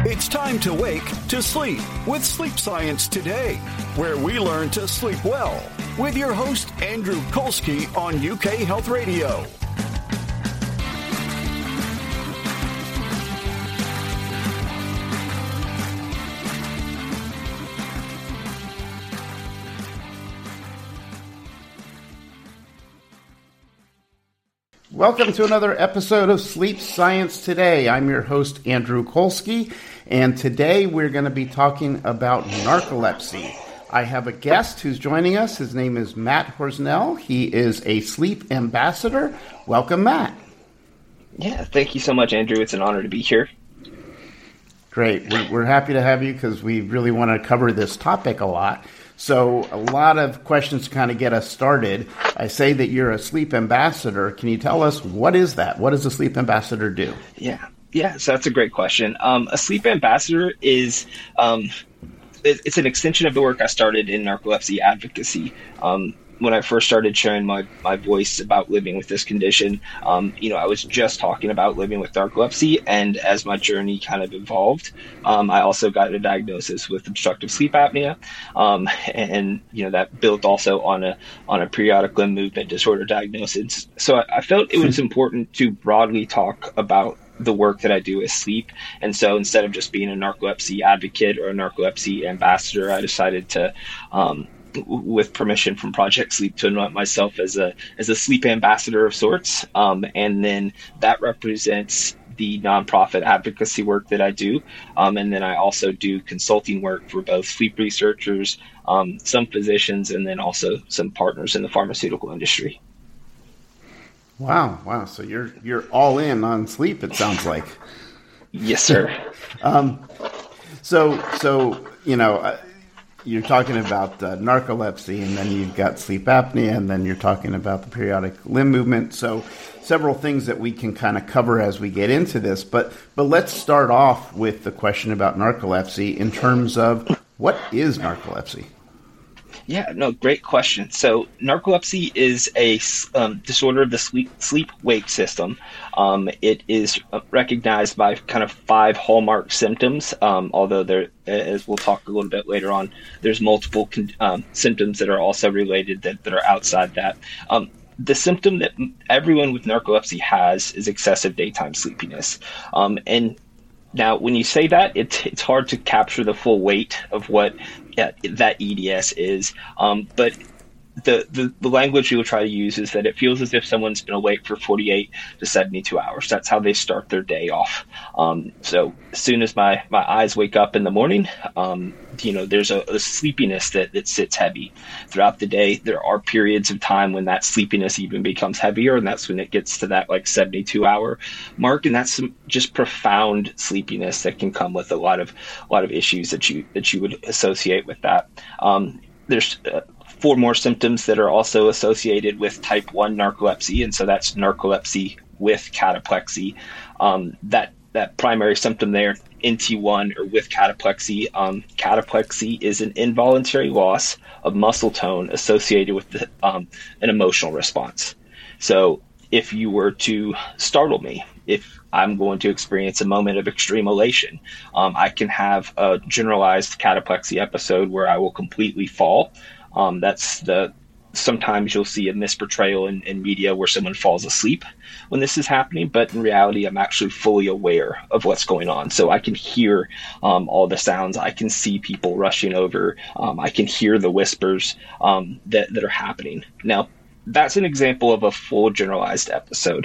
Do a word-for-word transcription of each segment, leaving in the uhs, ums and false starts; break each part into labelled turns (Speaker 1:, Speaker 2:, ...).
Speaker 1: It's time to wake to sleep with Sleep Science Today, where we learn to sleep well with your host, Andrew Kolsky on U K Health Radio.
Speaker 2: Welcome to another episode of Sleep Science Today. I'm your host, Andrew Kolsky, and today we're going to be talking about narcolepsy. I have a guest who's joining us. His name is Matt Horsnell. He is a sleep ambassador. Welcome, Matt.
Speaker 3: Yeah, thank you so much, Andrew. It's an honor to be here.
Speaker 2: Great. We're, we're happy to have you because we really want to cover this topic a lot. So a lot of questions to kind of get us started. I say that you're a sleep ambassador. Can you tell us what is that? What does a sleep ambassador do?
Speaker 3: Yeah, yeah. So that's a great question. Um, a sleep ambassador is um, it, it's an extension of the work I started in narcolepsy advocacy. Um, when I first started sharing my, my voice about living with this condition, um, you know, I was just talking about living with narcolepsy. And as my journey kind of evolved, um, I also got a diagnosis with obstructive sleep apnea. Um, and, and, you know, that built also on a on a periodic limb movement disorder diagnosis. So I, I felt it was important to broadly talk about the work that I do with sleep. And so instead of just being a narcolepsy advocate or a narcolepsy ambassador, I decided to, um, with permission from Project Sleep, to anoint myself as a as a sleep ambassador of sorts. Um, and then that represents the nonprofit advocacy work that I do. Um, and then I also do consulting work for both sleep researchers, um, some physicians, and then also some partners in the pharmaceutical industry.
Speaker 2: Wow, wow. So you're you're all in on sleep, it sounds like.
Speaker 3: Yes, sir.
Speaker 2: um, so so you know. Uh, You're talking about uh, narcolepsy, and then you've got sleep apnea, and then you're talking about the periodic limb movement. So several things that we can kind of cover as we get into this. But but let's start off with the question about narcolepsy in terms of what is narcolepsy?
Speaker 3: Yeah, no, great question. So narcolepsy is a um, disorder of the sleep sleep wake system. Um, it is recognized by kind of five hallmark symptoms, um, although there, as we'll talk a little bit later on, there's multiple con- um, symptoms that are also related that, that are outside that. Um, the symptom that everyone with narcolepsy has is excessive daytime sleepiness. Um, and Now, when you say that, it's it's hard to capture the full weight of what yeah, that E D S is. Um, but the, the, the language we will try to use is that it feels as if someone's been awake for forty-eight to seventy-two hours. That's how they start their day off. Um, so as soon as my, my eyes wake up in the morning, um, you know, there's a, a sleepiness that, that sits heavy. Throughout the day, there are periods of time when that sleepiness even becomes heavier, and that's when it gets to that like seventy-two hour mark. And that's some just profound sleepiness that can come with a lot of a lot of issues that you that you would associate with that. Um, there's uh, four more symptoms that are also associated with type one narcolepsy, and so that's narcolepsy with cataplexy. Um, that that primary symptom there, N T one or with cataplexy, um, cataplexy is an involuntary loss of muscle tone associated with the, um, an emotional response. So if you were to startle me, if I'm going to experience a moment of extreme elation, um, I can have a generalized cataplexy episode where I will completely fall. Um, that's the sometimes you'll see a misportrayal in, in media where someone falls asleep when this is happening, but in reality, I'm actually fully aware of what's going on. So I can hear um, all the sounds. I can see people rushing over. Um, I can hear the whispers um, that, that are happening. Now, that's an example of a full generalized episode.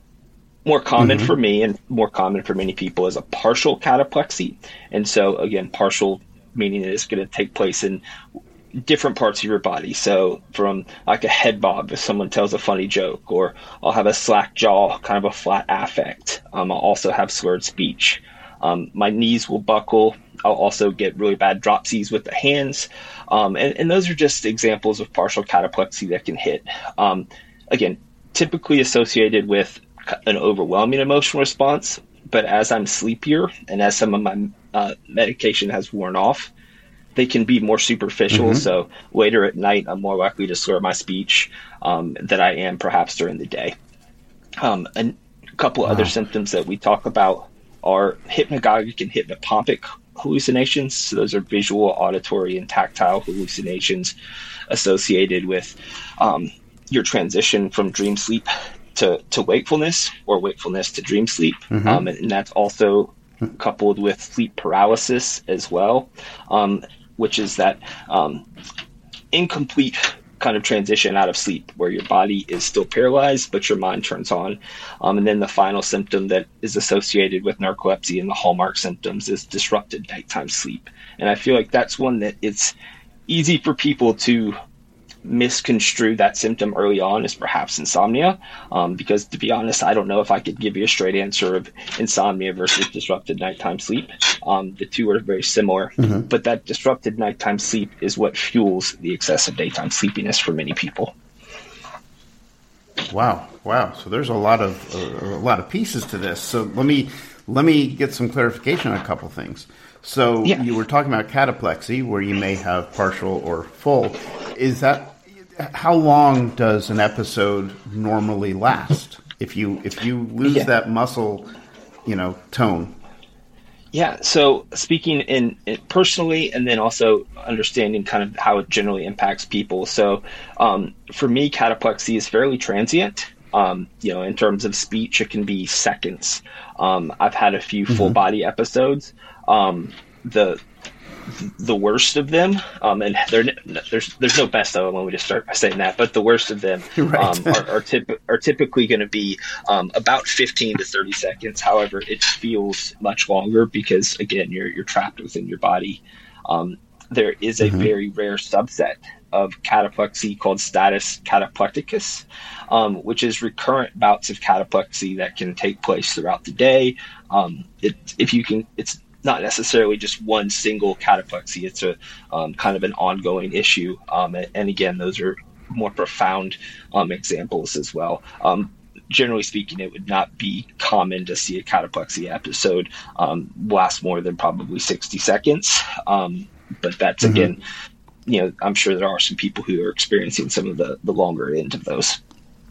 Speaker 3: More common mm-hmm. for me and more common for many people is a partial cataplexy. And so, again, partial meaning it's going to take place in different parts of your body. So from like a head bob if someone tells a funny joke, or I'll have a slack jaw, kind of a flat affect. Um, I'll also have slurred speech. Um, my knees will buckle. I'll also get really bad dropsies with the hands. Um, and, and those are just examples of partial cataplexy that can hit. Um, again, typically associated with an overwhelming emotional response. But as I'm sleepier and as some of my uh, medication has worn off, they can be more superficial. Mm-hmm. So later at night, I'm more likely to slur my speech um, than I am perhaps during the day. Um, and a couple wow. other symptoms that we talk about are hypnagogic and hypnopompic hallucinations. So those are visual, auditory, and tactile hallucinations associated with um, your transition from dream sleep to, to wakefulness, or wakefulness to dream sleep. Mm-hmm. Um, and, and that's also coupled with sleep paralysis as well, um, which is that um, incomplete kind of transition out of sleep where your body is still paralyzed, but your mind turns on. Um, and then the final symptom that is associated with narcolepsy and the hallmark symptoms is disrupted nighttime sleep. And I feel like that's one that it's easy for people to misconstrue that symptom early on as perhaps insomnia, um, because to be honest, I don't know if I could give you a straight answer of insomnia versus disrupted nighttime sleep. Um, the two are very similar, mm-hmm. but that disrupted nighttime sleep is what fuels the excessive daytime sleepiness for many people.
Speaker 2: Wow, wow! So there's a lot of uh, a lot of pieces to this. So let me let me get some clarification on a couple things. So yeah. You were talking about cataplexy, where you may have partial or full. Is that how long does an episode normally last? If you if you lose yeah. that muscle, you know, tone.
Speaker 3: Yeah. So speaking in, in personally, and then also understanding kind of how it generally impacts people. So um, for me, cataplexy is fairly transient. Um, you know, in terms of speech, it can be seconds. Um, I've had a few mm-hmm. full body episodes. Um, the the worst of them, um, and there's there's no best of them. Let me just start by saying that. But the worst of them right. um, are are, typ- are typically going to be um, about fifteen to thirty seconds. However, it feels much longer because again, you're you're trapped within your body. Um, there is a mm-hmm. very rare subset of cataplexy called status cataplecticus, um, which is recurrent bouts of cataplexy that can take place throughout the day. Um, it, if you can, it's not necessarily just one single cataplexy. It's a um, kind of an ongoing issue. Um, and, and again, those are more profound um, examples as well. Um, generally speaking, it would not be common to see a cataplexy episode um, last more than probably sixty seconds. Um, but that's, mm-hmm. again, you know, I'm sure there are some people who are experiencing some of the, the longer end of those.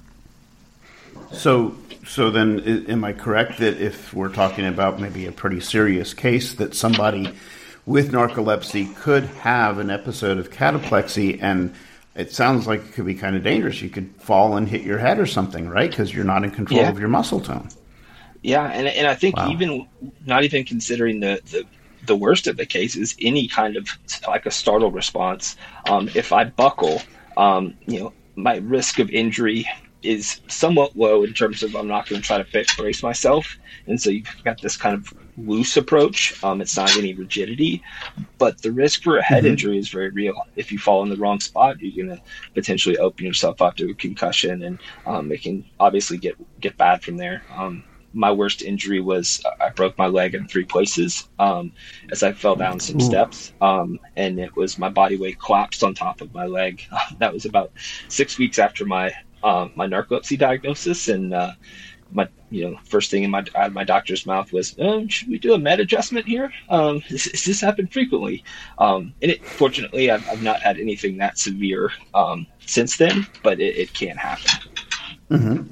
Speaker 2: So, so then, am I correct that if we're talking about maybe a pretty serious case, that somebody with narcolepsy could have an episode of cataplexy, and it sounds like it could be kind of dangerous. You could fall and hit your head or something, right? Because you're not in control yeah. of your muscle tone.
Speaker 3: Yeah, and and I think wow. even not even considering the, the the worst of the cases, any kind of like a startle response, um, if I buckle, um, you know, my risk of injury is somewhat low in terms of I'm not going to try to brace myself. And so you've got this kind of loose approach. Um, it's not any rigidity, but the risk for a head mm-hmm. injury is very real. If you fall in the wrong spot, you're going to potentially open yourself up to a concussion, and um, it can obviously get, get bad from there. Um, my worst injury was I broke my leg in three places um, as I fell down some Ooh. steps. Um, and it was my body weight collapsed on top of my leg. That was about six weeks after my Um, my narcolepsy diagnosis, and uh, my you know first thing in my out of my doctor's mouth was, oh, should we do a med adjustment here? Um, does, does this happen frequently? Um, and it, fortunately, I've, I've not had anything that severe um, since then, but it, it can happen.
Speaker 2: Mm-hmm.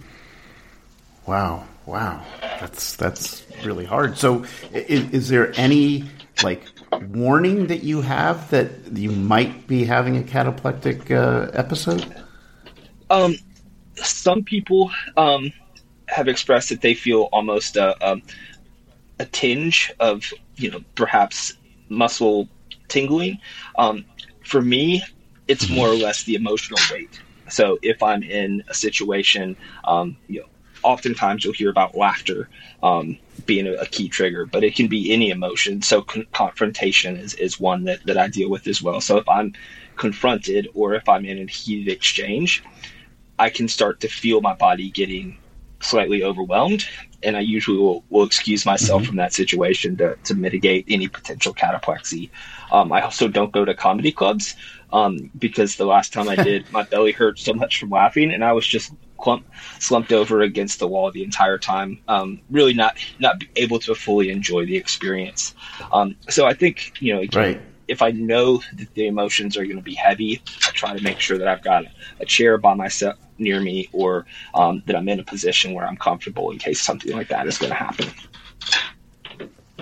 Speaker 2: Wow, wow, that's that's really hard. So, is, is there any like warning that you have that you might be having a cataplectic uh, episode?
Speaker 3: Um. Some people um, have expressed that they feel almost a, a, a tinge of, you know, perhaps muscle tingling. Um, for me, it's more or less the emotional weight. So if I'm in a situation, um, you know, oftentimes you'll hear about laughter um, being a, a key trigger, but it can be any emotion. So con- confrontation is, is one that, that I deal with as well. So if I'm confronted or if I'm in a heated exchange, I can start to feel my body getting slightly overwhelmed, and I usually will, will excuse myself mm-hmm. from that situation to, to mitigate any potential cataplexy. Um, I also don't go to comedy clubs um, because the last time I did, my belly hurt so much from laughing, and I was just clump, slumped over against the wall the entire time, um, really not not able to fully enjoy the experience. Um, so I think, you know, again, right. if I know that the emotions are going to be heavy, I try to make sure that I've got a chair by myself near me, or um, that I'm in a position where I'm comfortable in case something like that is going to happen.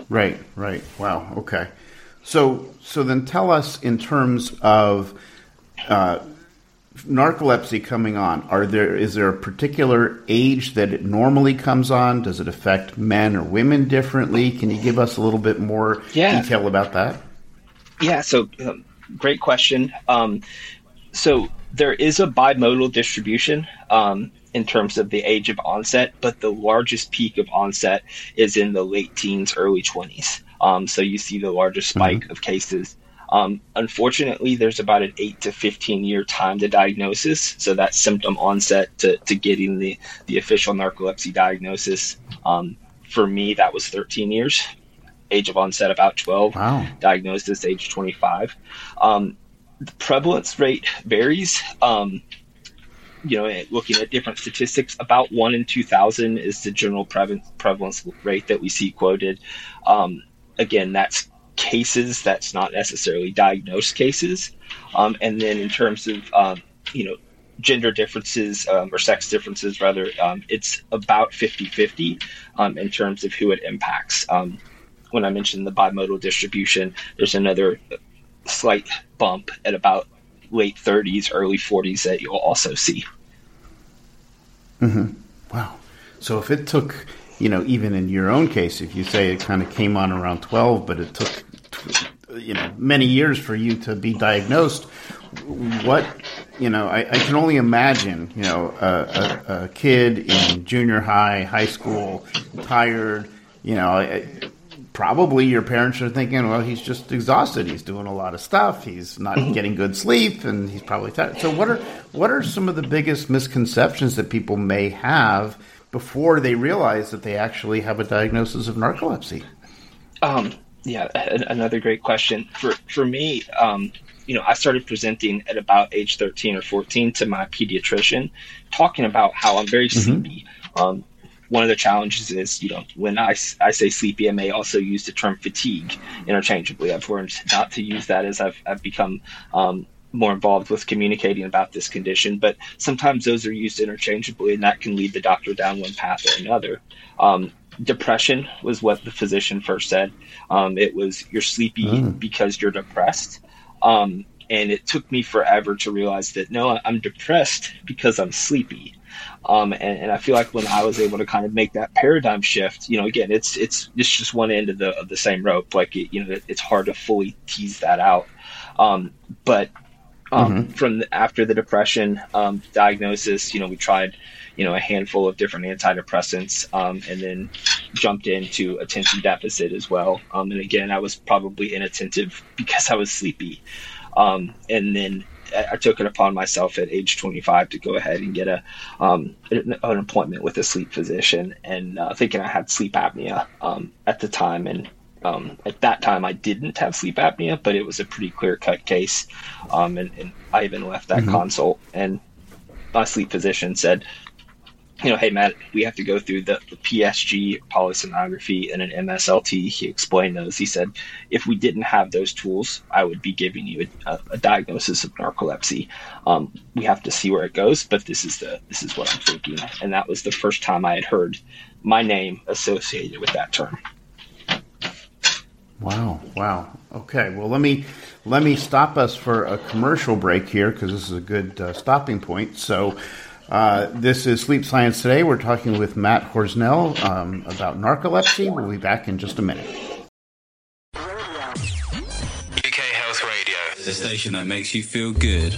Speaker 2: Right, right. Wow. Okay. So, so then tell us in terms of uh, narcolepsy coming on. Are there is there a particular age that it normally comes on? Does it affect men or women differently? Can you give us a little bit more
Speaker 3: yeah.
Speaker 2: detail about that?
Speaker 3: Yeah. So, um, great question. Um, so there is a bimodal distribution. Um, in terms of the age of onset, but the largest peak of onset is in the late teens, early twenties. Um, so you see the largest spike mm-hmm. of cases. Um, unfortunately, there's about an eight to fifteen year time to diagnosis. So that's symptom onset to, to getting the, the official narcolepsy diagnosis. Um, for me, that was thirteen years. Age of onset about twelve.
Speaker 2: Wow.
Speaker 3: Diagnosis age twenty-five. Um, the prevalence rate varies. Um, You know, looking at different statistics, about one in two thousand is the general prevalence rate that we see quoted. Um, again, that's cases, that's not necessarily diagnosed cases. Um, and then in terms of, um, you know, gender differences um, or sex differences, rather, um, it's about fifty-fifty um, in terms of who it impacts. Um, when I mentioned the bimodal distribution, there's another slight bump at about late thirties, early forties that you'll also see.
Speaker 2: Mm-hmm. Wow. So if it took, you know, even in your own case, if you say it kind of came on around twelve, but it took, you know, many years for you to be diagnosed, what, you know, I, I can only imagine, you know, a, a, a kid in junior high, high school, tired, you know, I, probably your parents are thinking, well, he's just exhausted. He's doing a lot of stuff. He's not getting good sleep, and he's probably tired. So what are what are some of the biggest misconceptions that people may have before they realize that they actually have a diagnosis of narcolepsy?
Speaker 3: Um, yeah, another great question. For for me, um, you know, I started presenting at about age thirteen or fourteen to my pediatrician, talking about how I'm very sleepy. Mm-hmm. Um, One of the challenges is, you know, when I, I say sleepy, I may also use the term fatigue interchangeably. I've learned not to use that as I've, I've become um, more involved with communicating about this condition. But sometimes those are used interchangeably, and that can lead the doctor down one path or another. Um, depression was what the physician first said. Um, it was you're sleepy mm. because you're depressed. Um, and it took me forever to realize that, no, I'm depressed because I'm sleepy. Um, and, and I feel like when I was able to kind of make that paradigm shift, you know, again, it's it's it's just one end of the of the same rope. Like, it, you know, it, it's hard to fully tease that out. Um, but um, mm-hmm. from the, after the depression um, diagnosis, you know, we tried, you know, a handful of different antidepressants, um, and then jumped into attention deficit as well. Um, and again, I was probably inattentive because I was sleepy. Um, and then I took it upon myself at age twenty-five to go ahead and get a um, an, an appointment with a sleep physician, and uh, thinking I had sleep apnea um, at the time. And um, at that time, I didn't have sleep apnea, but it was a pretty clear-cut case. Um, and, and I even left that mm-hmm. consult, and my sleep physician said, you know, hey, Matt, we have to go through the, the P S G, polysomnography, and an M S L T. He explained those. He said, if we didn't have those tools, I would be giving you a, a diagnosis of narcolepsy. Um, we have to see where it goes, but this is the this is what I'm thinking. And that was the first time I had heard my name associated with that term.
Speaker 2: Wow. Wow. Okay. Well, let me let me stop us for a commercial break here, because this is a good uh, stopping point. So uh, this is Sleep Science Today. We're talking with Matt Horsnell um, about narcolepsy. We'll be back in just a minute.
Speaker 4: U K Health Radio, the station that makes you feel good.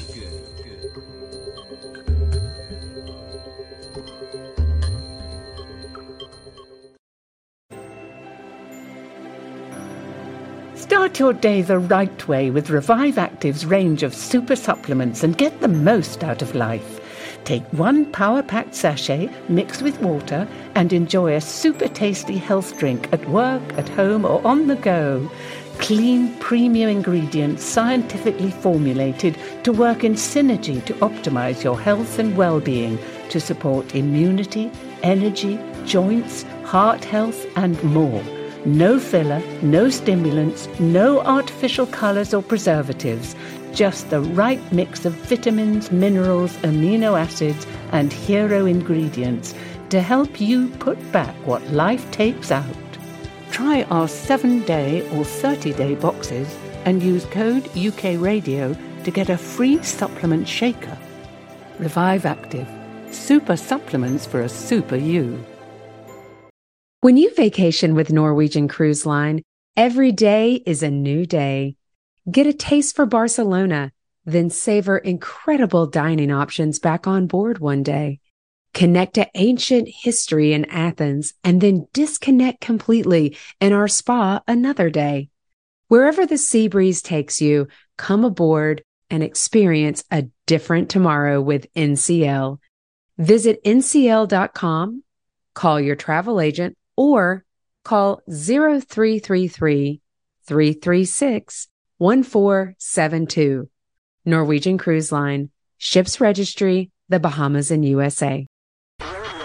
Speaker 5: Start your day the right way with Revive Active's range of super supplements and get the most out of life. Take one power-packed sachet, mix with water, and enjoy a super tasty health drink at work, at home, or on the go. Clean, premium ingredients scientifically formulated to work in synergy to optimize your health and well-being, to support immunity, energy, joints, heart health, and more. No filler, no stimulants, no artificial colors or preservatives. Just the right mix of vitamins, minerals, amino acids, and hero ingredients to help you put back what life takes out. Try our seven-day or thirty-day boxes and use code U K Radio to get a free supplement shaker. Revive Active. Super supplements for a super you.
Speaker 6: When you vacation with Norwegian Cruise Line, every day is a new day. Get a taste for Barcelona, then savor incredible dining options back on board one day. Connect to ancient history in Athens and then disconnect completely in our spa another day. Wherever the sea breeze takes you, come aboard and experience a different tomorrow with N C L. Visit N C L dot com, call your travel agent, or call zero three three three, three three six, one four seven two. Norwegian Cruise Line. Ships Registry, the Bahamas and U S A.
Speaker 4: U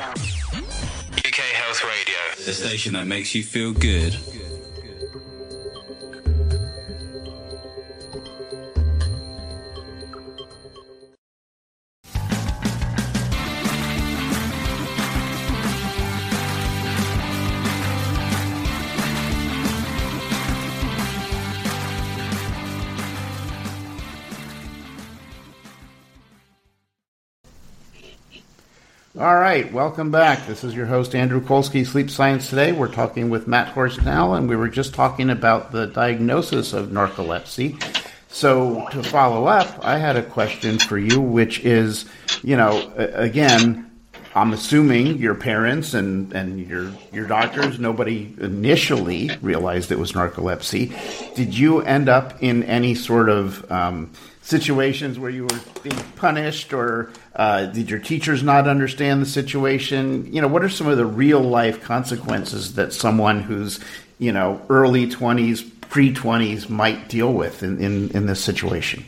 Speaker 4: K Health Radio, the station that makes you feel good.
Speaker 2: All right, welcome back. This is your host, Andrew Kolsky, Sleep Science Today. We're talking with Matt Horsnell, and we were just talking about the diagnosis of narcolepsy. So to follow up, I had a question for you, which is, you know, again, I'm assuming your parents and, and your your doctors, nobody initially realized it was narcolepsy. Did you end up in any sort of um, situations where you were being punished, or uh, did your teachers not understand the situation? You know, what are some of the real life consequences that someone who's, you know, early twenties, pre-twenties might deal with in, in, in this situation?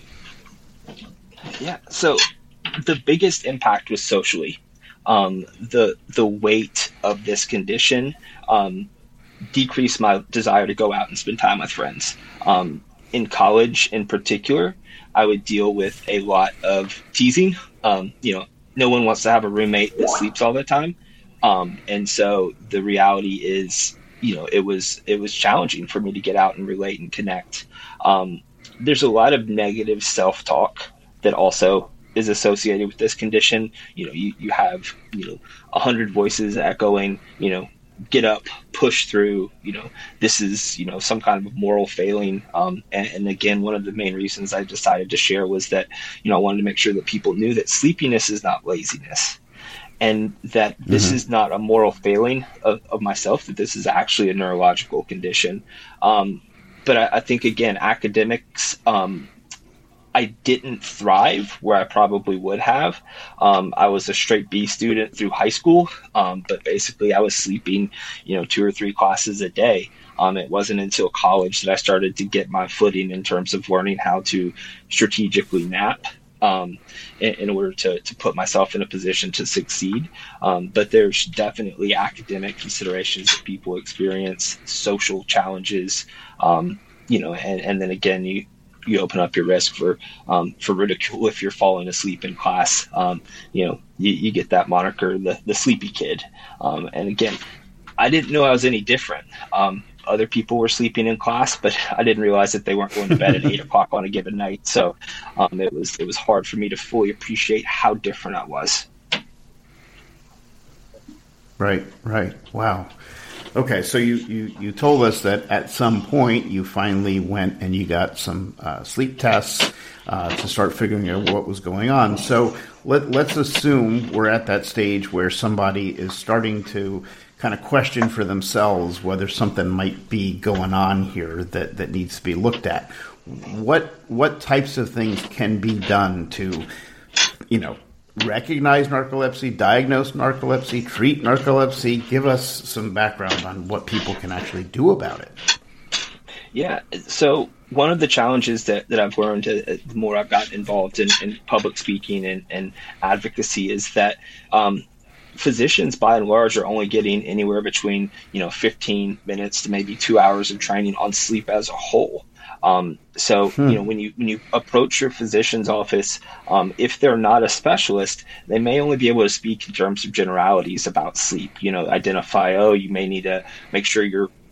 Speaker 3: Yeah, so the biggest impact was socially. Um, the the weight of this condition um, decreased my desire to go out and spend time with friends. Um, in college, in particular, I would deal with a lot of teasing. Um, you know, no one wants to have a roommate that sleeps all the time, um, and so the reality is, you know, it was it was challenging for me to get out and relate and connect. Um, there's a lot of negative self-talk that also is associated with this condition. You know, you, you have, you know, a hundred voices echoing, you know, get up, push through, you know, this is, you know, some kind of moral failing. Um, and, and again, one of the main reasons I decided to share was that, you know, I wanted to make sure that people knew that sleepiness is not laziness, and that this mm-hmm. is not a moral failing of, of myself, that this is actually a neurological condition. Um, but I, I think, again, academics, um, I didn't thrive where I probably would have. Um, I was a straight B student through high school, um, but basically I was sleeping, you know, two or three classes a day. Um, it wasn't until college that I started to get my footing in terms of learning how to strategically nap um, in, in order to, to put myself in a position to succeed. Um, but there's definitely academic considerations that people experience, social challenges, um, you know, and, and then again, you, you open up your risk for um, for ridicule if you're falling asleep in class. Um, you know, you, you get that moniker, the, the sleepy kid. Um, and again, I didn't know I was any different. Um, other people were sleeping in class, but I didn't realize that they weren't going to bed at eight o'clock on a given night. So um, it was it was hard for me to fully appreciate how different I was.
Speaker 2: Right, right. Wow. Okay, so you, you, you told us that at some point you finally went and you got some uh, sleep tests uh, to start figuring out what was going on. So let, let's assume we're at that stage where somebody is starting to kind of question for themselves whether something might be going on here that, that needs to be looked at. What what types of things can be done to, you know, recognize narcolepsy, diagnose narcolepsy, treat narcolepsy? Give us some background on what people can actually do about it.
Speaker 3: Yeah, so one of the challenges that, that I've learned uh, the more I've got involved in, in public speaking and, and advocacy is that um, physicians, by and large, are only getting anywhere between, you know, fifteen minutes to maybe two hours of training on sleep as a whole. Um, so, hmm. you know, when you when you approach your physician's office, um, if they're not a specialist, they may only be able to speak in terms of generalities about sleep. You know, identify, oh, you may need to make sure you're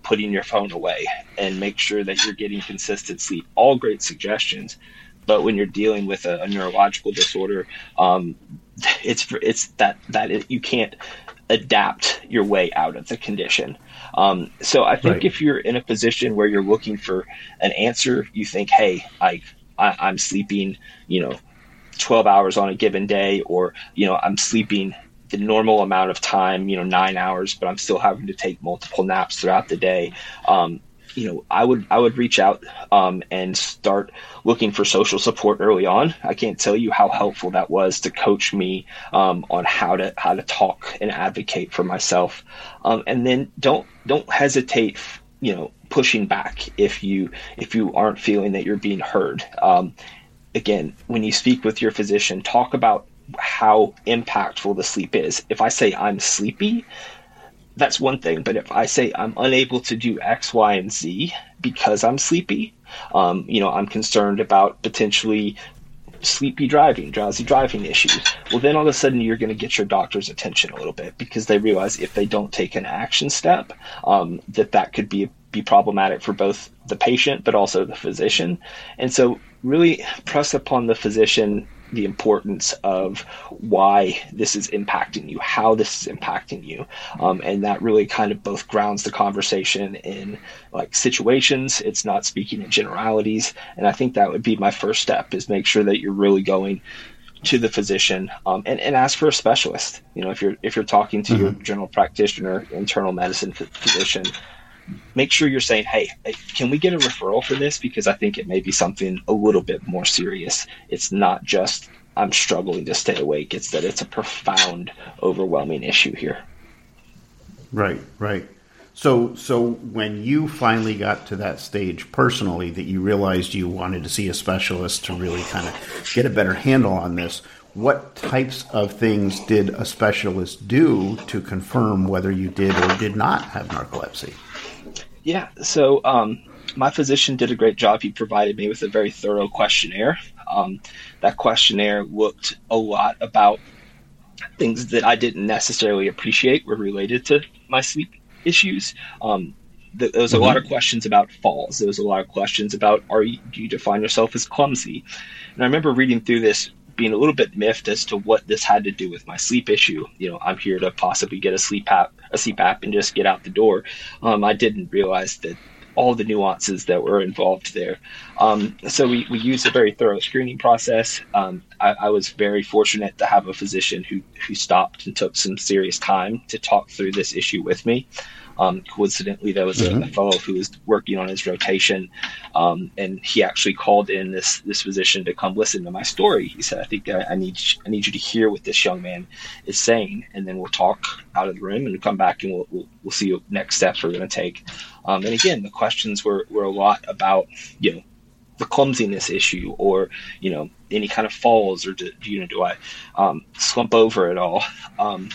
Speaker 3: putting your phone away and make sure that you're getting consistent sleep. All great suggestions. But when you're dealing with a, a neurological disorder, um, it's it's that that it, you can't adapt your way out of the condition. Um, so I think right. if you're in a position where you're looking for an answer, you think, hey, I, I I'm sleeping, you know, twelve hours on a given day, or, you know, I'm sleeping the normal amount of time, you know, nine hours, but I'm still having to take multiple naps throughout the day. Um, you know, I would I would reach out um, and start looking for social support early on. I can't tell you how helpful that was to coach me um, on how to how to talk and advocate for myself. Um, and then don't don't hesitate, you know, pushing back if you if you aren't feeling that you're being heard. Um, again, when you speak with your physician, talk about how impactful the sleep is. If I say I'm sleepy, that's one thing. But if I say I'm unable to do X, Y, and Z because I'm sleepy, um, you know, I'm concerned about potentially sleepy driving, drowsy driving issues. Well, then all of a sudden you're going to get your doctor's attention a little bit, because they realize if they don't take an action step, um, that that could be be problematic for both the patient but also the physician. And so really press upon the physician the importance of why this is impacting you, how this is impacting you. Um, and that really kind of both grounds the conversation in like situations. It's not speaking in generalities. And I think that would be my first step, is make sure that you're really going to the physician um, and, and ask for a specialist. You know, if you're, if you're talking to mm-hmm. your general practitioner, internal medicine physician, make sure you're saying, hey, can we get a referral for this? Because I think it may be something a little bit more serious. It's not just I'm struggling to stay awake. It's that it's a profound, overwhelming issue here.
Speaker 2: Right, right. So, so when you finally got to that stage personally that you realized you wanted to see a specialist to really kind of get a better handle on this, what types of things did a specialist do to confirm whether you did or did not have narcolepsy?
Speaker 3: Yeah, so um, my physician did a great job. He provided me with a very thorough questionnaire. Um, that questionnaire looked a lot about things that I didn't necessarily appreciate were related to my sleep issues. Um, th- there was a mm-hmm. lot of questions about falls. There was a lot of questions about, are you, do you define yourself as clumsy? And I remember reading through this, being a little bit miffed as to what this had to do with my sleep issue. You know, I'm here to possibly get a sleep app, a sleep app and just get out the door. Um, I didn't realize that all the nuances that were involved there. Um, so we, we used a very thorough screening process. Um, I, I was very fortunate to have a physician who, who stopped and took some serious time to talk through this issue with me. Um, coincidentally, there was mm-hmm. a, a fellow who was working on his rotation, um, and he actually called in this this physician to come listen to my story. He said, "I think I, I need I need you to hear what this young man is saying, and then we'll talk out of the room and come back and we'll we'll, we'll see what next steps we're going to take." Um, and again, the questions were were a lot about, you know, the clumsiness issue, or, you know, any kind of falls, or do, you know, do I um, slump over at all? Um,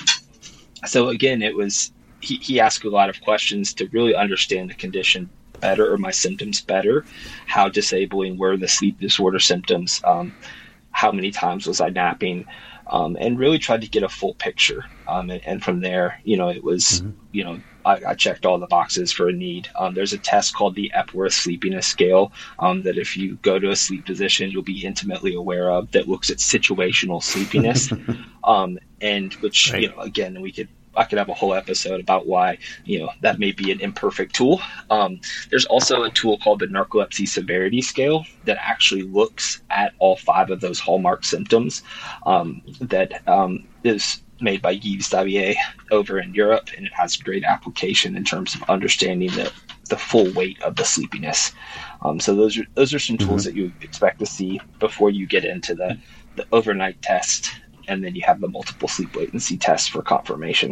Speaker 3: so again, it was. He, he asked a lot of questions to really understand the condition better, or my symptoms better, how disabling were the sleep disorder symptoms, um, how many times was I napping, um, and really tried to get a full picture. Um, and, and from there, you know, it was, mm-hmm. you know, I, I checked all the boxes for a need. Um, there's a test called the Epworth Sleepiness Scale um, that if you go to a sleep physician, you'll be intimately aware of, that looks at situational sleepiness, um, and which, right. you know, again, we could, I could have a whole episode about why, you know, that may be an imperfect tool. Um, there's also a tool called the Narcolepsy Severity Scale that actually looks at all five of those hallmark symptoms um, that um, is made by Yves Davier over in Europe, and it has great application in terms of understanding the, the full weight of the sleepiness. Um, so those are those are some tools mm-hmm. that you expect to see before you get into the, the overnight test, and then you have the multiple sleep latency tests for confirmation.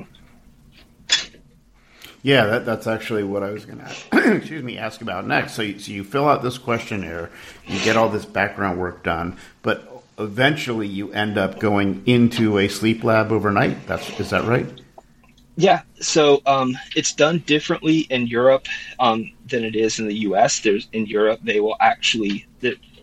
Speaker 2: Yeah, that, that's actually what I was going to excuse me ask about next. So you, so you fill out this questionnaire, you get all this background work done, but eventually you end up going into a sleep lab overnight. That's is that right?
Speaker 3: Yeah. So um, it's done differently in Europe um, than it is in the U S. There's in Europe they will actually the,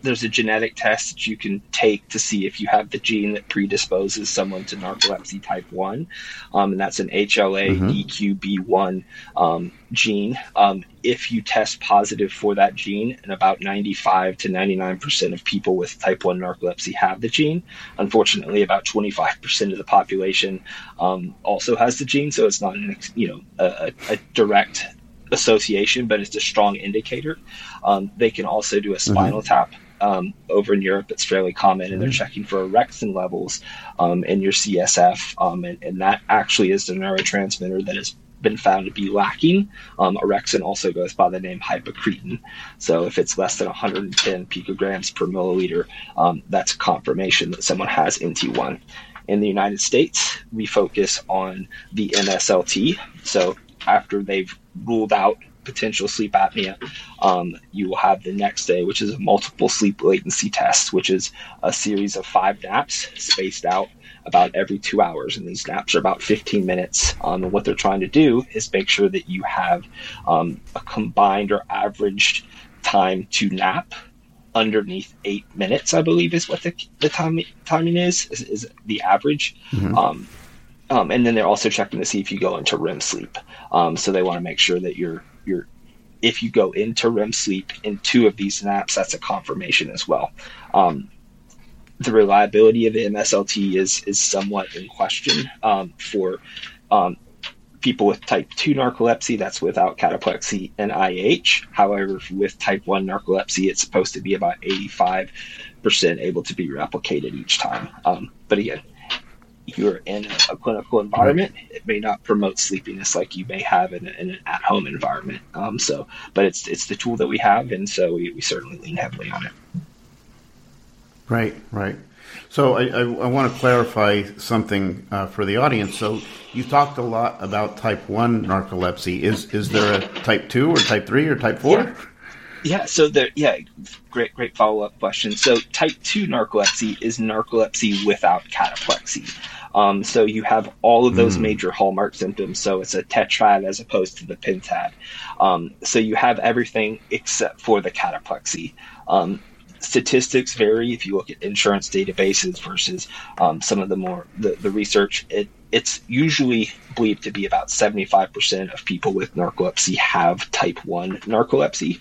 Speaker 3: there's a genetic test that you can take to see if you have the gene that predisposes someone to narcolepsy type one, um, and that's an H L A D Q B one um, gene. Um, if you test positive for that gene, and about ninety-five to ninety-nine percent of people with type one narcolepsy have the gene, unfortunately, about twenty-five percent of the population um, also has the gene, so it's not an, you know a, a direct association, but it's a strong indicator. Um, they can also do a spinal mm-hmm. tap. Um, over in Europe, it's fairly common, and they're checking for orexin levels um, in your C S F, um, and, and that actually is the neurotransmitter that has been found to be lacking. Um, orexin also goes by the name hypocretin. So if it's less than one hundred ten picograms per milliliter, um, that's confirmation that someone has N T one. In the United States, we focus on the M S L T. So after they've ruled out potential sleep apnea, um, you will have the next day, which is a multiple sleep latency test, which is a series of five naps spaced out about every two hours. And these naps are about fifteen minutes. Um, and what they're trying to do is make sure that you have um, a combined or averaged time to nap underneath eight minutes, I believe is what the, the time, timing is, is, is the average. Mm-hmm. Um, um, and then they're also checking to see if you go into R E M sleep. Um, so they want to make sure that you're You're, if you go into R E M sleep in two of these naps, that's a confirmation as well. Um, the reliability of the M S L T is is somewhat in question um, for um, people with type two narcolepsy. That's without cataplexy and I H. However, with type one narcolepsy, it's supposed to be about eighty-five percent able to be replicated each time. Um, but again, you're in a clinical environment, it may not promote sleepiness like you may have in, in an at-home environment. Um, so, but it's it's the tool that we have, and so we, we certainly lean heavily on it.
Speaker 2: Right, right. So I, I, I want to clarify something uh, for the audience. So you talked a lot about type one narcolepsy. Is is there a type two or type three or type four?
Speaker 3: Yeah. Yeah, so there, yeah, great, great follow-up question. So type two narcolepsy is narcolepsy without cataplexy. Um, so you have all of those mm. major hallmark symptoms. So it's a tetrad as opposed to the pentad. Um, so you have everything except for the cataplexy. Um, statistics vary if you look at insurance databases versus um, some of the more the, the research. It, it's usually believed to be about seventy-five percent of people with narcolepsy have type one narcolepsy.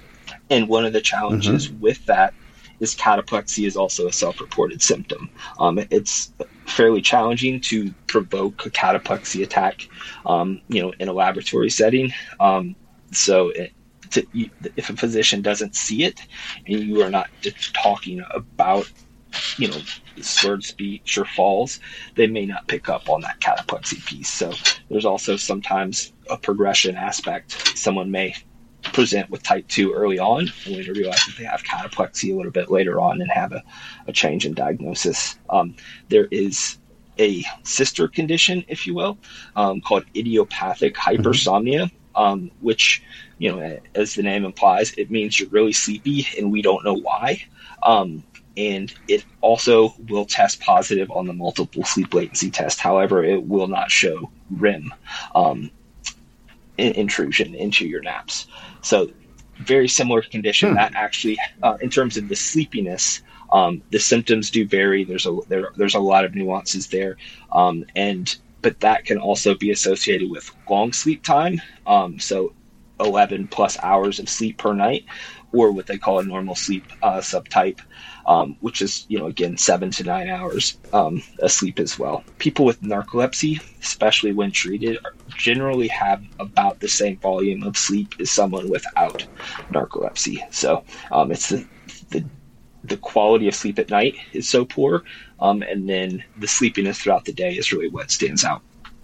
Speaker 3: And one of the challenges mm-hmm. with that is cataplexy is also a self-reported symptom. Um, it's fairly challenging to provoke a cataplexy attack, um, you know, in a laboratory setting. Um, so it, to, you, if a physician doesn't see it and you are not just talking about, you know, slurred speech or falls, they may not pick up on that cataplexy piece. So there's also sometimes a progression aspect. Someone may present with type two early on, only to realize that they have cataplexy a little bit later on and have a, a change in diagnosis. Um, there is a sister condition, if you will, um, called idiopathic hypersomnia, um, which, you know, as the name implies, it means you're really sleepy and we don't know why. Um, and it also will test positive on the multiple sleep latency test. However, it will not show R E M um, in, intrusion into your naps. So very similar condition hmm. that actually, uh, in terms of the sleepiness, um, the symptoms do vary. There's a there, there's a lot of nuances there, um, and but that can also be associated with long sleep time. Um, so eleven plus hours of sleep per night, or what they call a normal sleep uh, subtype, um, which is, you know, again, seven to nine hours um, asleep as well. People with narcolepsy, especially when treated, generally have about the same volume of sleep as someone without narcolepsy. So um, it's the, the the quality of sleep at night is so poor, um, and then the sleepiness throughout the day is really what stands out.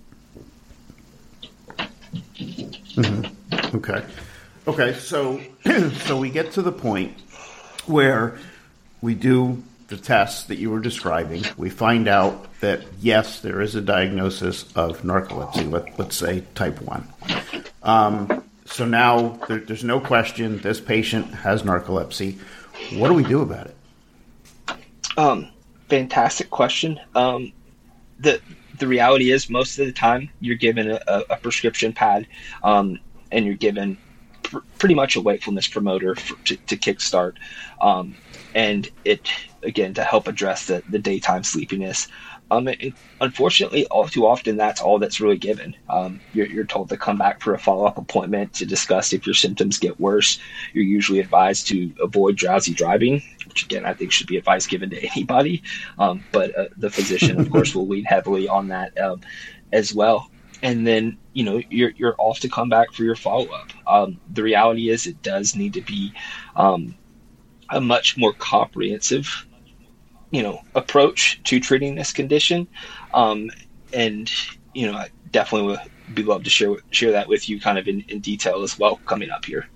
Speaker 2: Mm-hmm. Okay. Okay, so so we get to the point where we do the tests that you were describing. We find out that, yes, there is a diagnosis of narcolepsy, let, let's say type one. Um, so now there, there's no question this patient has narcolepsy. What do we do about it?
Speaker 3: Um, fantastic question. Um, the the reality is most of the time you're given a, a prescription pad um, and you're given pr- pretty much a wakefulness promoter for, to, to kickstart. Um, and it, again, to help address the, the daytime sleepiness. Um, it, unfortunately, all too often, that's all that's really given. Um, you're, you're told to come back for a follow-up appointment to discuss if your symptoms get worse. You're usually advised to avoid drowsy driving, which, again, I think should be advice given to anybody. Um, but uh, the physician, of course, will lean heavily on that um, as well. And then, you know, you're you're off to come back for your follow-up. Um, the reality is it does need to be um, a much more comprehensive you know, approach to treating this condition. Um, and, you know, I definitely would be love to share, share that with you kind of in, in detail as well coming up here.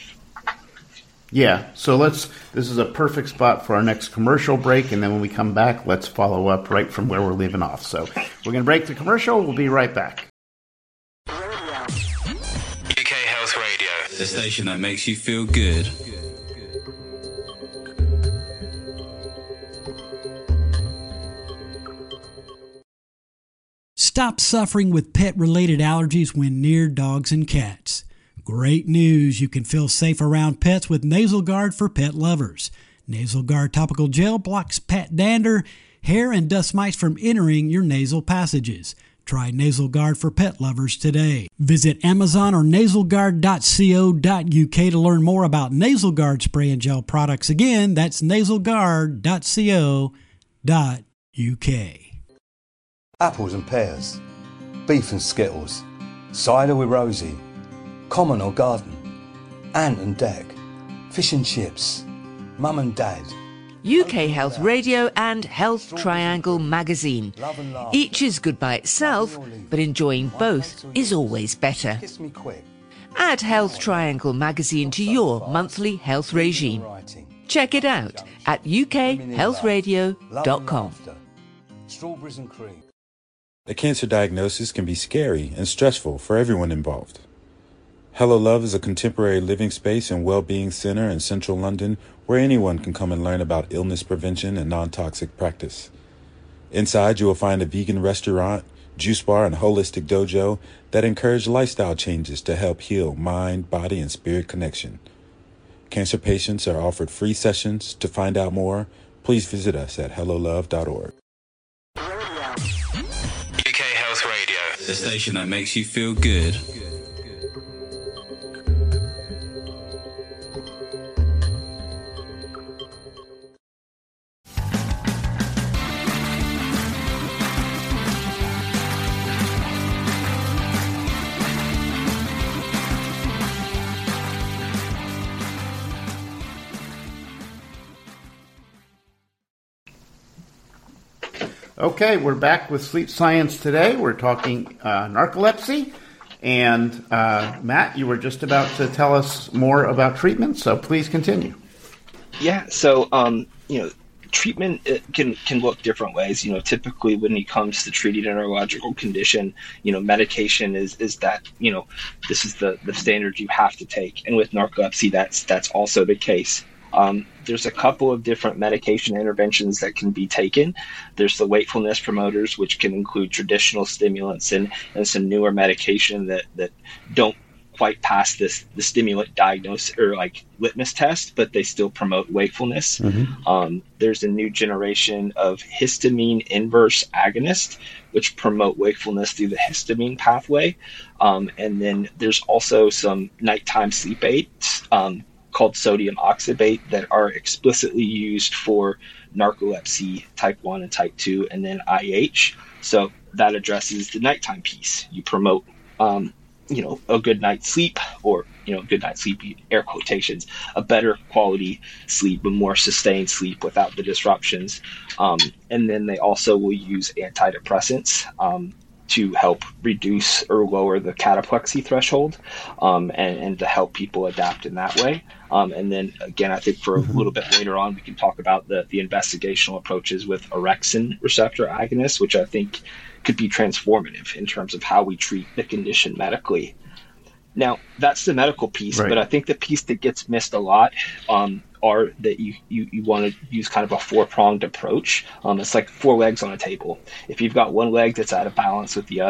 Speaker 2: Yeah. So let's, this is a perfect spot for our next commercial break. And then when we come back, let's follow up right from where we're leaving off. So we're going to break the commercial. We'll be right back.
Speaker 4: U K Health Radio, the station that makes you feel good.
Speaker 7: Stop suffering with pet-related allergies when near dogs and cats. Great news! You can feel safe around pets with Nasal Guard for pet lovers. Nasal Guard topical gel blocks pet dander, hair, and dust mites from entering your nasal passages. Try Nasal Guard for pet lovers today. Visit Amazon or nasal guard dot co dot u k to learn more about Nasal Guard spray and gel products. Again, that's nasal guard dot co dot u k.
Speaker 8: Apples and pears, beef and skittles, cider with Rosie, common or garden, ant and deck, fish and chips, mum and dad.
Speaker 9: U K Health Radio and Health Triangle magazine. Each is good by itself, but enjoying both is always better. Add Health Triangle magazine to your monthly health regime. Check it out at u k health radio dot com.
Speaker 8: Strawberries and cream.
Speaker 10: A cancer diagnosis can be scary and stressful for everyone involved. Hello Love is a contemporary living space and well-being center in central London where anyone can come and learn about illness prevention and non-toxic practice. Inside, you will find a vegan restaurant, juice bar, and holistic dojo that encourage lifestyle changes to help heal mind, body, and spirit connection. Cancer patients are offered free sessions. To find out more, please visit us at hello love dot org.
Speaker 4: The station that makes you feel good.
Speaker 2: Okay, we're back with Sleep Science today. We're talking uh, narcolepsy. And uh, Matt, you were just about to tell us more about treatment, so please continue.
Speaker 3: Yeah, so, um, you know, treatment can can look different ways. You know, typically when it comes to treating a neurological condition, you know, medication is, is that, you know, this is the, the standard you have to take. And with narcolepsy, that's that's also the case. Um, there's a couple of different medication interventions that can be taken. There's the wakefulness promoters, which can include traditional stimulants and, and some newer medication that, that don't quite pass this the stimulant diagnosis or like litmus test, but they still promote wakefulness. Mm-hmm. Um, there's a new generation of histamine inverse agonist, which promote wakefulness through the histamine pathway. Um, and then there's also some nighttime sleep aids, um, called sodium oxybate that are explicitly used for narcolepsy type one and type two, and then I H. So that addresses the nighttime piece. You promote, um, you know, a good night's sleep, or, you know, good night's sleep, air quotations, a better quality sleep, a more sustained sleep without the disruptions. Um, and then they also will use antidepressants, um, to help reduce or lower the cataplexy threshold, um, and, and to help people adapt in that way. Um, and then again, I think for a little bit later on, we can talk about the, the investigational approaches with orexin receptor agonists, which I think could be transformative in terms of how we treat the condition medically. Now, that's the medical piece, right. But I think the piece that gets missed a lot um, are that you, you, you want to use kind of a four-pronged approach. Um, it's like four legs on a table. If you've got one leg that's out of balance with the other,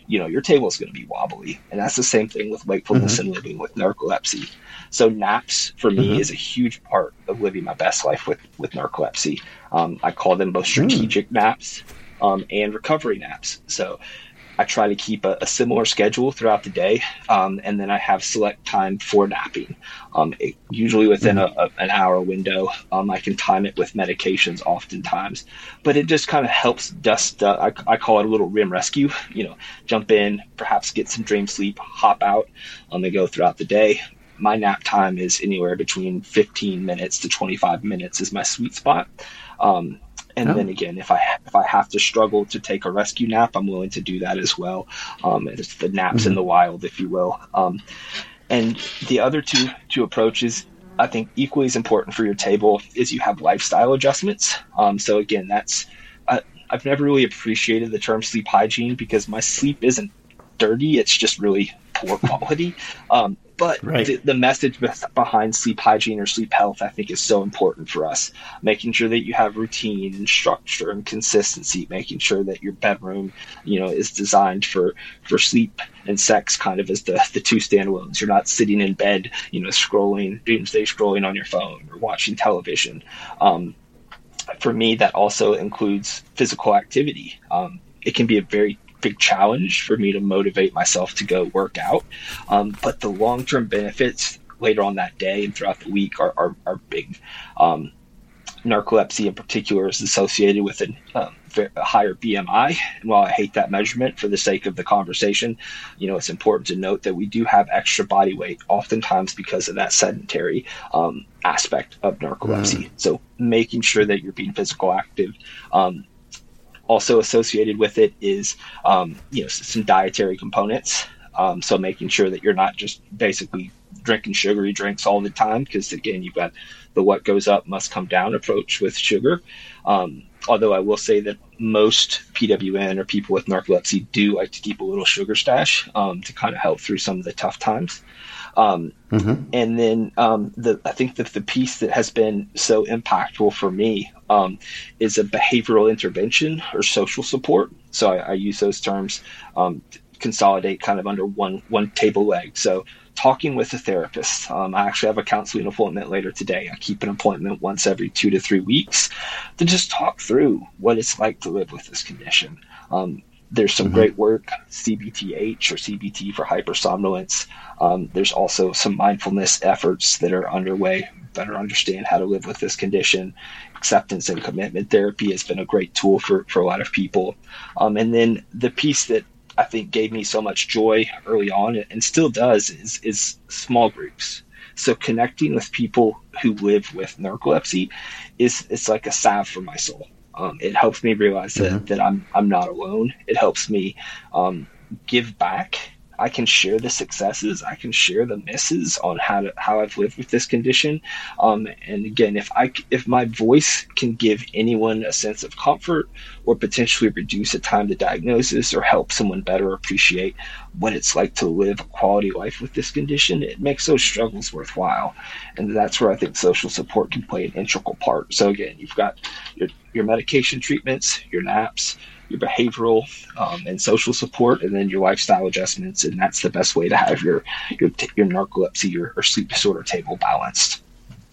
Speaker 3: you know, your table is going to be wobbly. And that's the same thing with wakefulness mm-hmm. and living with narcolepsy. So naps for me mm-hmm. is a huge part of living my best life with, with narcolepsy. Um, I call them both strategic mm. naps um, and recovery naps. So I try to keep a, a similar schedule throughout the day, um, and then I have select time for napping. Um, it, usually within mm-hmm. a, a, an hour window. Um, I can time it with medications oftentimes, but it just kind of helps dust. Uh, I, I call it a little R E M rescue. You know, jump in, perhaps get some dream sleep, hop out, um, and go throughout the day. My nap time is anywhere between fifteen minutes to twenty-five minutes is my sweet spot. Um, And oh. then again, if I if I have to struggle to take a rescue nap, I'm willing to do that as well. Um, it's the naps mm-hmm. in the wild, if you will. Um, and the other two two approaches, I think equally as important for your table, is you have lifestyle adjustments. Um, so again, that's I, I've never really appreciated the term sleep hygiene because my sleep isn't dirty; it's just really poor quality. Um, But right. the, the message behind sleep hygiene or sleep health, I think, is so important for us. Making sure that you have routine and structure and consistency, making sure that your bedroom, you know, is designed for, for sleep and sex kind of as the, the two standalones. You're not sitting in bed, you know, scrolling, doomsday scrolling on your phone or watching television. Um, for me, that also includes physical activity. Um, it can be a very big challenge for me to motivate myself to go work out. Um, but the long-term benefits later on that day and throughout the week are, are, are big. Um, narcolepsy in particular is associated with an, um, a higher B M I. And while I hate that measurement for the sake of the conversation, you know, it's important to note that we do have extra body weight, oftentimes because of that sedentary um, aspect of narcolepsy. Mm. So making sure that you're being physical active, um, also associated with it is, um, you know, some dietary components. Um, so making sure that you're not just basically drinking sugary drinks all the time, because again, you've got the what goes up must come down approach with sugar. Um, although I will say that most P W N or people with narcolepsy do like to keep a little sugar stash um, to kind of help through some of the tough times. Um, mm-hmm. And then um, the I think that the piece that has been so impactful for me um, is a behavioral intervention or social support. So I, I use those terms um, to consolidate kind of under one one table leg. So talking with a therapist. Um, I actually have a counseling appointment later today. I keep an appointment once every two to three weeks to just talk through what it's like to live with this condition. Um, There's some mm-hmm. great work, C B T H or C B T for hypersomnolence. Um, there's also some mindfulness efforts that are underway, better understand how to live with this condition. Acceptance and commitment therapy has been a great tool for, for a lot of people. Um, and then the piece that I think gave me so much joy early on and still does is, is small groups. So connecting with people who live with narcolepsy is it's like a salve for my soul. Um, it helps me realize that, mm-hmm. that I'm I'm not alone. It helps me um, give back. I can share the successes. I can share the misses on how to how I've lived with this condition. Um, and again, if I if my voice can give anyone a sense of comfort or potentially reduce a time to diagnosis or help someone better appreciate what it's like to live a quality life with this condition, it makes those struggles worthwhile. And that's where I think social support can play an integral part. So again, you've got your your medication treatments, your naps, your behavioral um, and social support, and then your lifestyle adjustments, and that's the best way to have your your, your narcolepsy or, or sleep disorder table balanced.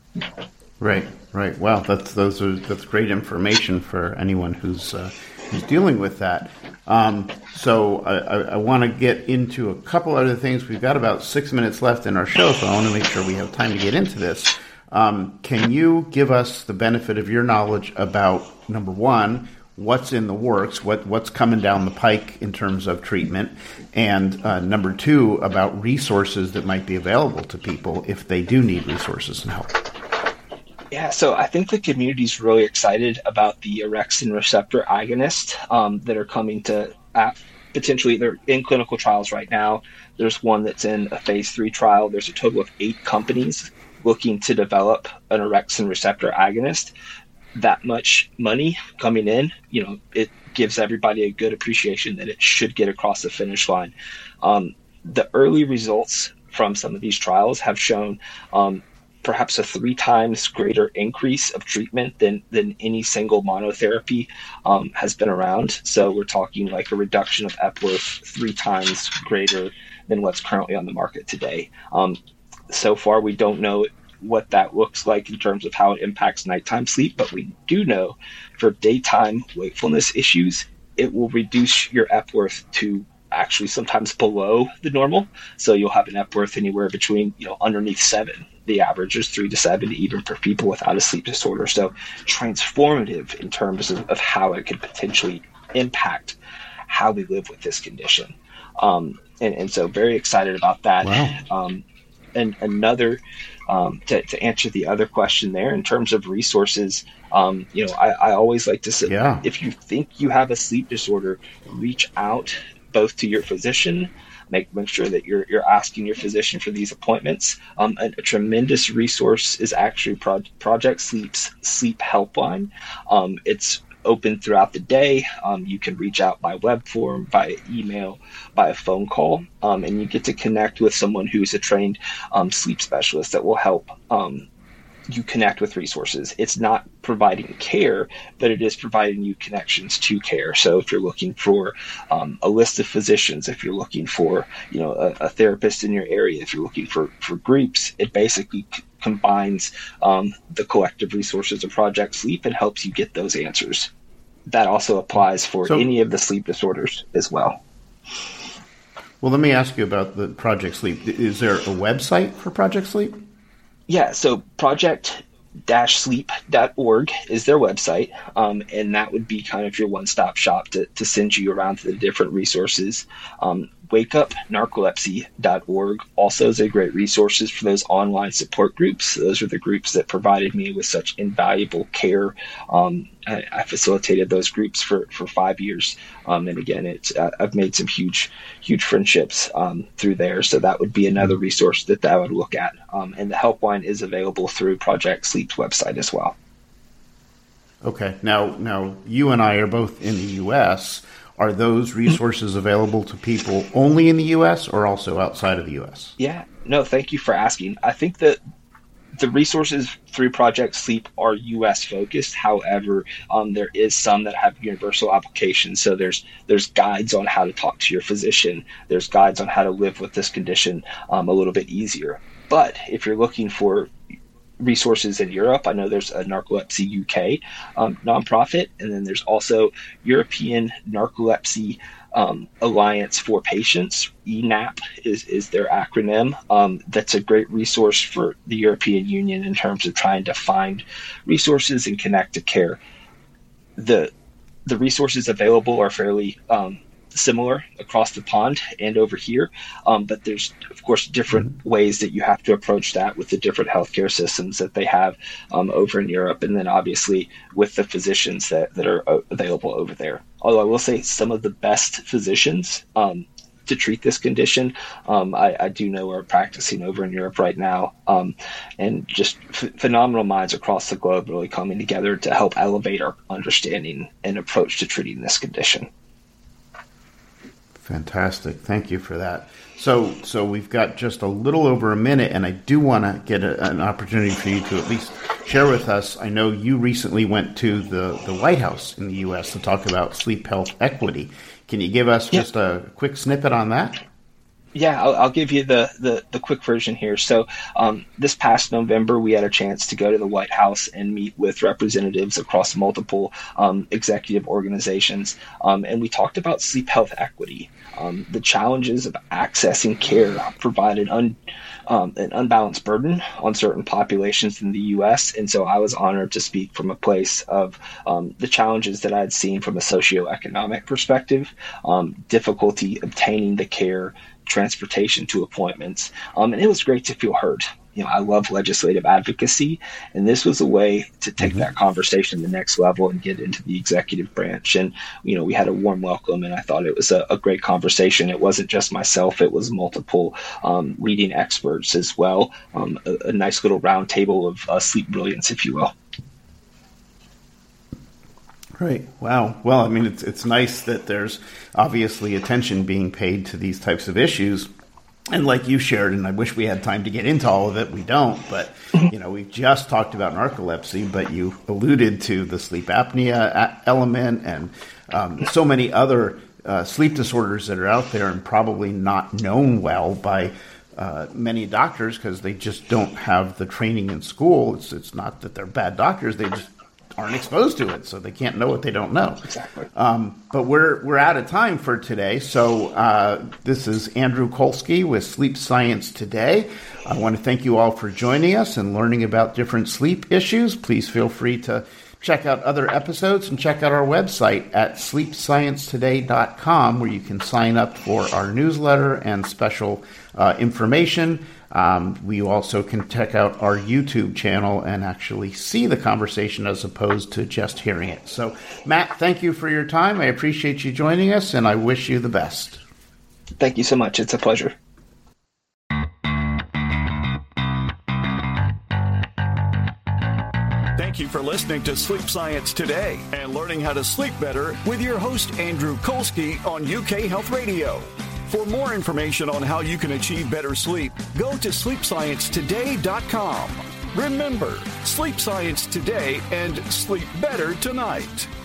Speaker 2: Right, right. Wow, that's those are that's great information for anyone who's uh, who's dealing with that. Um, so I, I, I want to get into a couple other things. We've got about six minutes left in our show, so I want to make sure we have time to get into this. Um, can you give us the benefit of your knowledge about, number one, what's in the works, what what's coming down the pike in terms of treatment, and uh, number two, about resources that might be available to people if they do need resources and help?
Speaker 3: Yeah, so I think the community's really excited about the orexin receptor agonist um, that are coming to uh, potentially, they're in clinical trials right now. There's one that's in a phase three trial. There's a total of eight companies looking to develop an orexin receptor agonist. That much money coming in, you know, it gives everybody a good appreciation that it should get across the finish line. Um, the early results from some of these trials have shown um, perhaps a three times greater increase of treatment than than any single monotherapy um, has been around. So we're talking like a reduction of Epworth three times greater than what's currently on the market today. Um, so far, we don't know what that looks like in terms of how it impacts nighttime sleep, but we do know for daytime wakefulness issues, it will reduce your Epworth to actually sometimes below the normal. So you'll have an Epworth anywhere between, you know, underneath seven. The average is three to seven, even for people without a sleep disorder. So transformative in terms of, of how it could potentially impact how we live with this condition. Um, and, and so very excited about that.
Speaker 2: Wow.
Speaker 3: Um, and another, um, to, to answer the other question there, in terms of resources, um, you know, I, I always like to say,
Speaker 2: yeah.
Speaker 3: if you think you have a sleep disorder, reach out both to your physician, make, make sure that you're you're asking your physician for these appointments. Um, a, a tremendous resource is actually Pro- Project Sleep's Sleep Helpline. Um, it's open throughout the day. Um, you can reach out by web form, by email, by a phone call, um, and you get to connect with someone who's a trained um, sleep specialist that will help um, you connect with resources. It's not providing care, but it is providing you connections to care. So if you're looking for um, a list of physicians, if you're looking for, you know, a, a therapist in your area, if you're looking for, for groups, it basically c- combines um, the collective resources of Project Sleep and helps you get those answers. That also applies for so, any of the sleep disorders as well.
Speaker 2: Well, let me ask you about the Project Sleep. Is there a website for Project Sleep?
Speaker 3: Yeah, so project dash sleep dot org is their website, um, and that would be kind of your one-stop shop to, to send you around to the different resources. Um, wake up narcolepsy dot org also is a great resources for those online support groups. Those are the groups that provided me with such invaluable care. Um, I, I facilitated those groups for, for five years. Um, and again, it's, uh, I've made some huge, huge friendships um, through there. So that would be another resource that I would look at. Um, and the helpline is available through Project Sleep's website as well.
Speaker 2: Okay. Now, now you and I are both in the U S Are those resources available to people only in the U S or also outside of the U S?
Speaker 3: Yeah, no, thank you for asking. I think that the resources through Project Sleep are U S focused. However, um, there is some that have universal applications. So there's there's guides on how to talk to your physician. There's guides on how to live with this condition um, a little bit easier. But if you're looking for resources in Europe, I know there's a Narcolepsy U K um, nonprofit, and then there's also European Narcolepsy um, Alliance for Patients. E N A P is, is their acronym. Um, that's a great resource for the European Union in terms of trying to find resources and connect to care. The the resources available are fairly um, similar across the pond and over here, um, but there's of course different mm-hmm. ways that you have to approach that with the different healthcare systems that they have um, over in Europe, and then obviously with the physicians that, that are available over there. Although I will say some of the best physicians um, to treat this condition, um, I, I do know are practicing over in Europe right now, um, and just f- phenomenal minds across the globe really coming together to help elevate our understanding and approach to treating this condition.
Speaker 2: Fantastic. Thank you for that. So so we've got just a little over a minute, and I do want to get a, an opportunity for you to at least share with us. I know you recently went to the, the White House in the U S to talk about sleep health equity. Can you give us yeah. just a quick snippet on that?
Speaker 3: Yeah, I'll, I'll give you the, the, the quick version here. So um, this past November, we had a chance to go to the White House and meet with representatives across multiple um, executive organizations. Um, and we talked about sleep health equity. Um, the challenges of accessing care provide an, un, um, an unbalanced burden on certain populations in the U S. And so I was honored to speak from a place of um, the challenges that I had seen from a socioeconomic perspective, um, difficulty obtaining the care, transportation to appointments. Um, and it was great to feel heard. You know, I love legislative advocacy, and this was a way to take mm-hmm. that conversation to the next level and get into the executive branch. And, you know, we had a warm welcome, and I thought it was a, a great conversation. It wasn't just myself, it was multiple um, leading experts as well. Um, a, a nice little round table of uh, sleep brilliance, if you will.
Speaker 2: Great. Wow. Well, I mean, it's it's nice that there's obviously attention being paid to these types of issues. And like you shared, and I wish we had time to get into all of it, we don't, but, you know, we've just talked about narcolepsy, but you alluded to the sleep apnea element and um, so many other uh, sleep disorders that are out there and probably not known well by uh, many doctors because they just don't have the training in school. It's, it's not that they're bad doctors, they just aren't exposed to it, so they can't know what they don't know.
Speaker 3: Exactly.
Speaker 2: Um, but we're we're out of time for today. So uh, this is Andrew Kolsky with Sleep Science Today. I want to thank you all for joining us and learning about different sleep issues. Please feel free to check out other episodes and check out our website at sleep science today dot com, where you can sign up for our newsletter and special uh, information. Um, we also can check out our YouTube channel and actually see the conversation as opposed to just hearing it. So, Matt, thank you for your time. I appreciate you joining us, and I wish you the best.
Speaker 3: Thank you so much. It's a pleasure.
Speaker 1: Thank you for listening to Sleep Science Today and learning how to sleep better with your host, Andrew Kolsky, on U K Health Radio. For more information on how you can achieve better sleep, go to sleep science today dot com. Remember, Sleep Science Today and sleep better tonight.